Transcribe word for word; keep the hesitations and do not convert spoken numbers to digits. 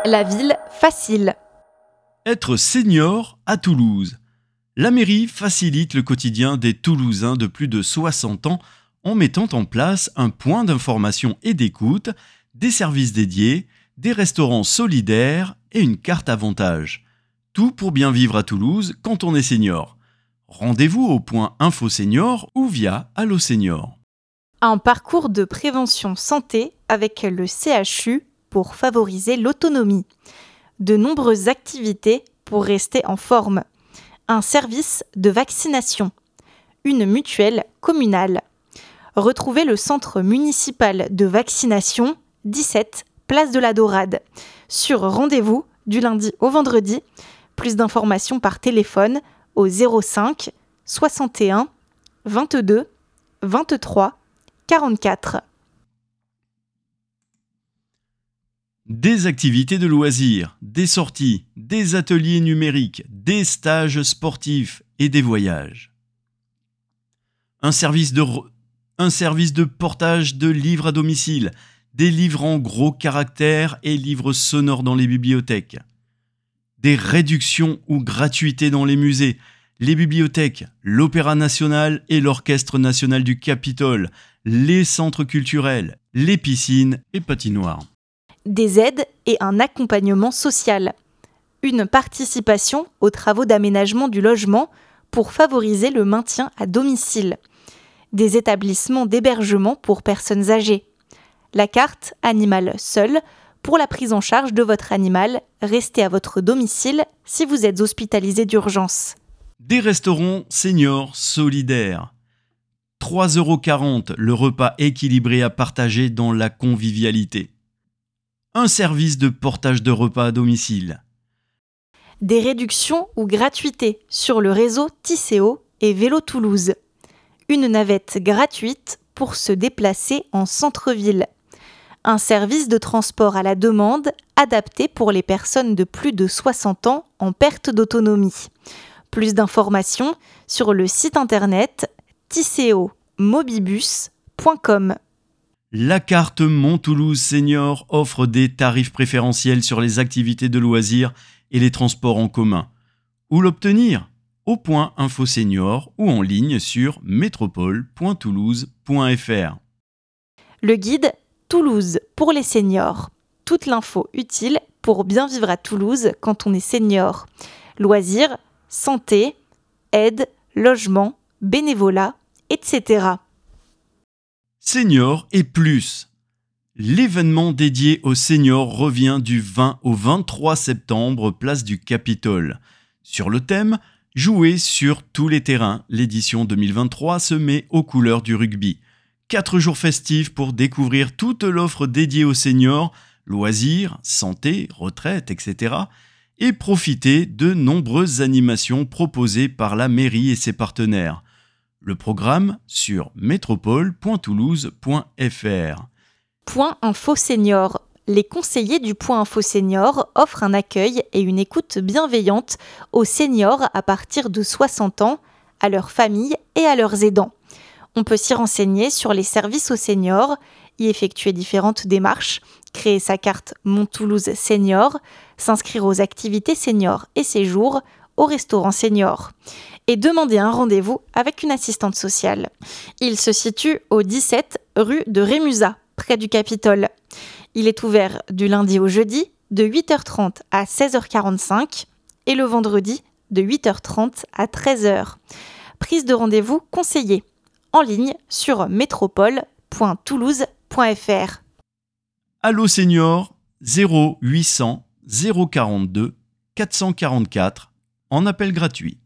La ville facile. Être senior à Toulouse. La mairie facilite le quotidien des Toulousains de plus de soixante ans en mettant en place un point d'information et d'écoute, des services dédiés, des restaurants solidaires et une carte avantage. Tout pour bien vivre à Toulouse quand on est senior. Rendez-vous au point Info Senior ou via Allo Senior. Un parcours de prévention santé avec le C H U pour favoriser l'autonomie. De nombreuses activités pour rester en forme. Un service de vaccination. Une mutuelle communale. Retrouvez le centre municipal de vaccination dix-sept, place de la Dorade. Sur rendez-vous du lundi au vendredi. Plus d'informations par téléphone au zéro cinq soixante et un vingt-deux vingt-trois quarante-quatre. Des activités de loisirs, des sorties, des ateliers numériques, des stages sportifs et des voyages. Un service de, re... un service de portage de livres à domicile, des livres en gros caractères et livres sonores dans les bibliothèques. Des réductions ou gratuités dans les musées, les bibliothèques, l'Opéra national et l'Orchestre national du Capitole, les centres culturels, les piscines et patinoires. Des aides et un accompagnement social. Une participation aux travaux d'aménagement du logement pour favoriser le maintien à domicile. Des établissements d'hébergement pour personnes âgées. La carte Animal Seul pour la prise en charge de votre animal resté à votre domicile si vous êtes hospitalisé d'urgence. Des restaurants seniors solidaires. trois euros quarante le repas équilibré à partager dans la convivialité. Un service de portage de repas à domicile. Des réductions ou gratuités sur le réseau Tisséo et Vélo Toulouse. Une navette gratuite pour se déplacer en centre-ville. Un service de transport à la demande adapté pour les personnes de plus de soixante ans en perte d'autonomie. Plus d'informations sur le site internet tisséo mobibus point com. La carte Mont-Toulouse Senior offre des tarifs préférentiels sur les activités de loisirs et les transports en commun. Où l'obtenir ? Au point Info Senior ou en ligne sur métropole point toulouse point f r. Le guide Toulouse pour les seniors. Toute l'info utile pour bien vivre à Toulouse quand on est senior. Loisirs, santé, aide, logement, bénévolat, et cetera. Senior et plus. L'événement dédié aux seniors revient du vingt au vingt-trois septembre, place du Capitole. Sur le thème « Jouer sur tous les terrains », l'édition deux mille vingt-trois se met aux couleurs du rugby. Quatre jours festifs pour découvrir toute l'offre dédiée aux seniors, loisirs, santé, retraite, et cetera, et profiter de nombreuses animations proposées par la mairie et ses partenaires. Le programme sur métropole point toulouse point f r. Point Info Senior. Les conseillers du Point Info Senior offrent un accueil et une écoute bienveillante aux seniors à partir de soixante ans, à leurs familles et à leurs aidants. On peut s'y renseigner sur les services aux seniors, y effectuer différentes démarches, créer sa carte Mont-Toulouse Senior, s'inscrire aux activités seniors et séjours, au restaurant senior, et demander un rendez-vous avec une assistante sociale. Il se situe au dix-sept rue de Rémusat, près du Capitole. Il est ouvert du lundi au jeudi de huit heures trente à seize heures quarante-cinq et le vendredi de huit heures trente à treize heures. Prise de rendez-vous conseillée en ligne sur métropole point toulouse point f r. Allo Senior zéro huit cents zéro quarante-deux quatre cent quarante-quatre en appel gratuit.